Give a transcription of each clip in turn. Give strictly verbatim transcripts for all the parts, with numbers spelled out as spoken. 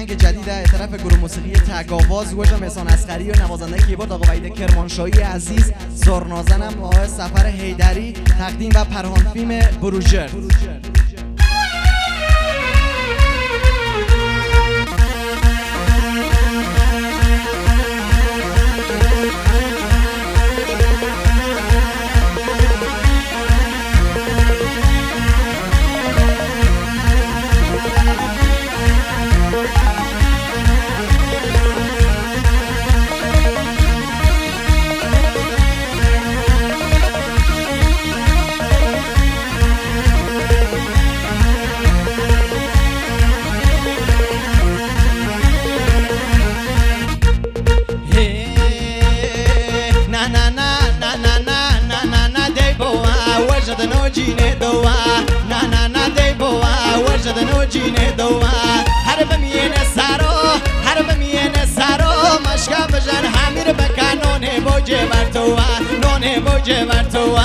آهنگ جدید از طرف گروه موسیقی تگاواز گوشم احسان اصغری و نوازنده کیبورد آقا وحید کرمانشاهی عزیز، زرنازنم آقای سفر حیدری، تقدیم و پرهان فیلم بروژر. No gene doa na na na de boa wajad no gene doa harb mien saro harb mien saro mashka bajan hamir bakanone boje bartoa none boje bartoa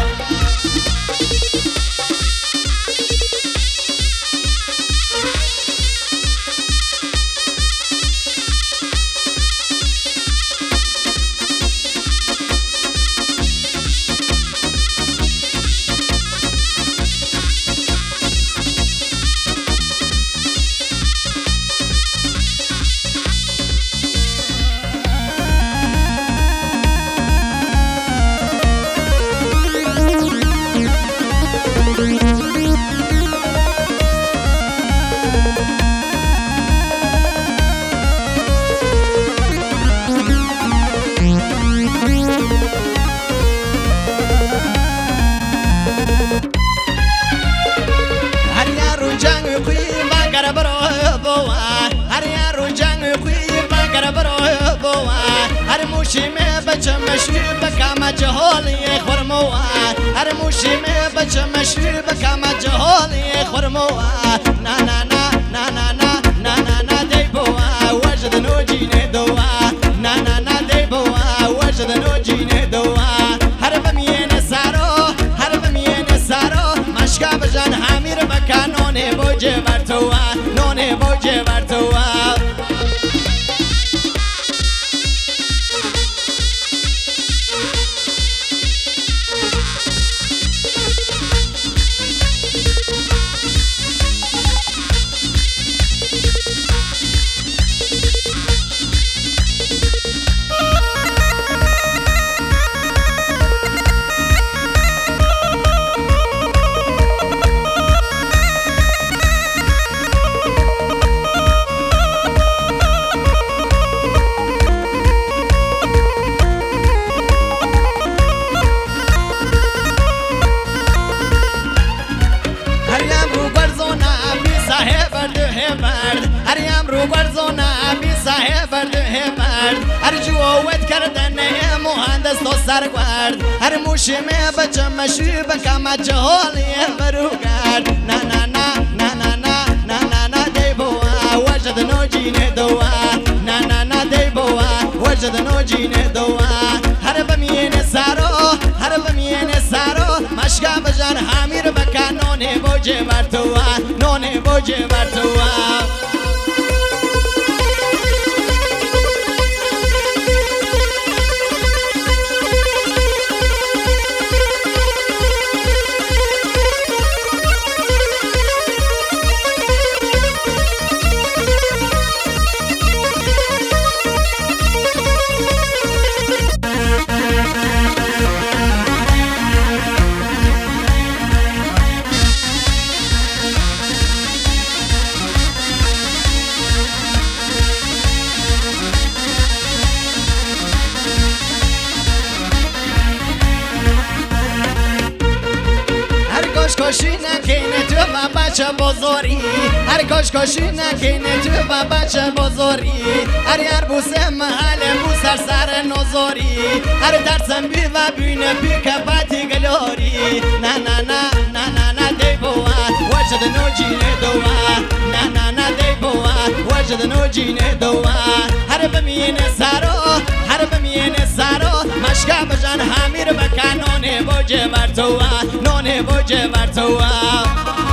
موشيمه بچه مشي بکام جهالی خورموا هر موشيمه بچه مشي بکام جهالی خورموا نا نا نا نا نا نا نا نا نا دی بوا وجد نو جینه دوا نا نا نا دی بوا وجد نو جینه دوا هر بمین سارو هر بمین سارو مشکا بجان حمیر بکانونه بوجه برتوا نونه بوجه برتوا هریم رو برزونا بی صاحب برده مرد هر جووت کردن مهندس تو سرگرد هر موشیمه بچه مشی بکم جهالی بروگرد نا نا نا نا نا نا نا نا نا دی بوا وجد نو جینه دوا نا نا نا دی بوا وجد نو جینه دوا هر بمین سارو هر بمین سارو مشکا بجان حمیر بکانونه بوجه برتوا نونه بوجه برتوا کشی نکنه تو و بچه بزرگی هر کش کشی نکنه تو و بچه بزرگی هر هر بوسه محل بوسر سر نزاری هر درسم بی و بینه بی کپاتی گلوری نا نا نا نا نا نا دی بوا وجد نو جینه دوا نا نا نا دی بوا وجد نو جینه دوا هر بمین سارو هر بمین سارو مشکا بجان حمیر بکانونه بوجه برتوا نونه بوجه برتوا